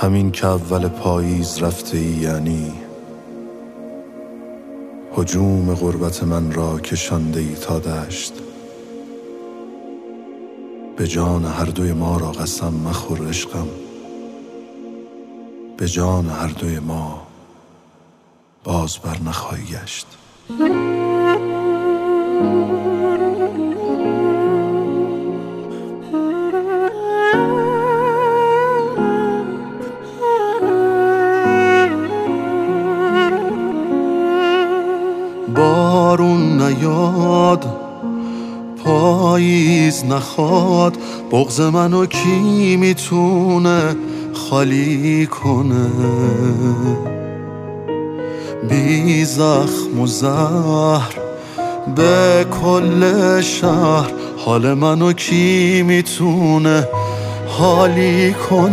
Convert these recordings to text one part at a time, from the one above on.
همین که اول پاییز رفته ای، یعنی هجوم غربت من را کشانده ای تا دشت. به جان هر دوی ما را قسم مخور عشقم، به جان هر دوی ما باز بر نخواهی گشت. بارون نیاد، پاییز نخواد، بغض منو کی میتونه خالی کنه؟ بی زخم و زهر به کل شهر، حال منو کی میتونه حالی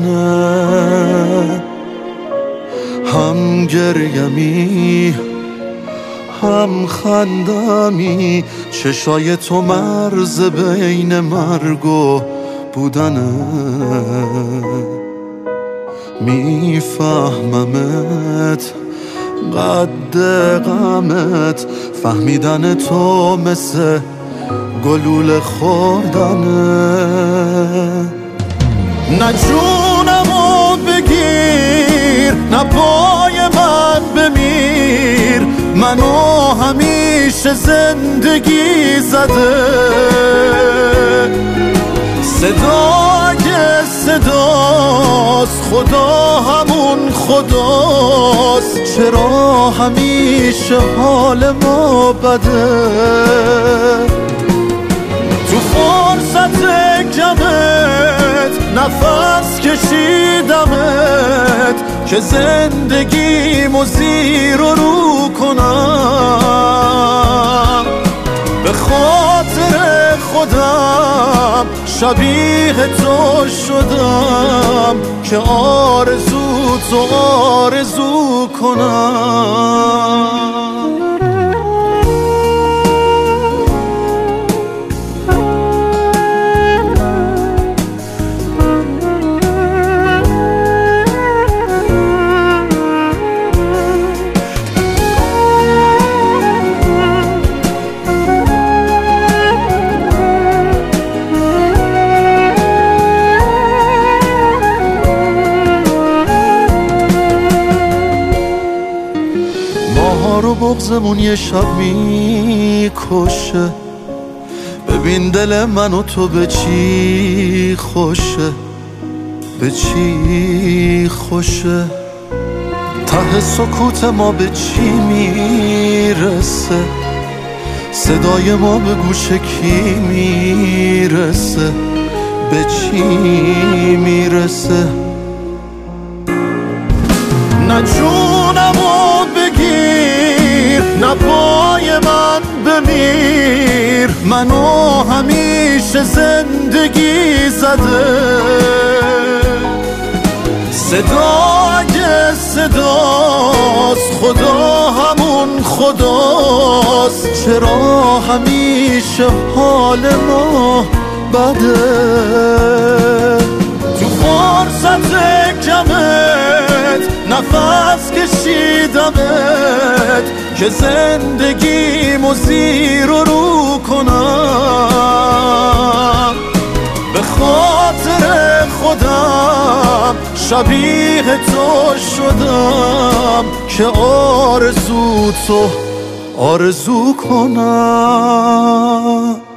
کنه؟ هم گریمی هم خندمی، چشای تو مرز بین مرگ و بودنه. میفهممت قد غمت، فهمیدن تو مثل گلوله خوردنه. نه جونمو بگیر، نه پای من بمیر، منو همیشه زندگی زده. صدا اگه صداست، خدا همون خداست، چرا همیشه حال ما بده؟ تو فرصت کمت نفس کشیدمت که زندگیمو زیر و رو کنم. به خاطر خودم شبیه تو شدم که آرزو تو آرزو کنم. رو بغضمون یه شب میکشه، ببین دل من و تو به چی خوشه، به چی خوشه. ته سکوت ما به چی میرسه، صدای ما به گوش کی میرسه، به چی میرسه؟ نه جونمو بگیر، نه پای من بمیر، منو همیشه زندگی زده. صدا اگه صداست، خدا همون خداست، چرا همیشه حال ما بده؟ تو فرصت کمت نفس کشیدمت که زندگیمو زیر و رو کنم. به خاطر خودم شبیه تو شدم که آرزو تو آرزو کنم.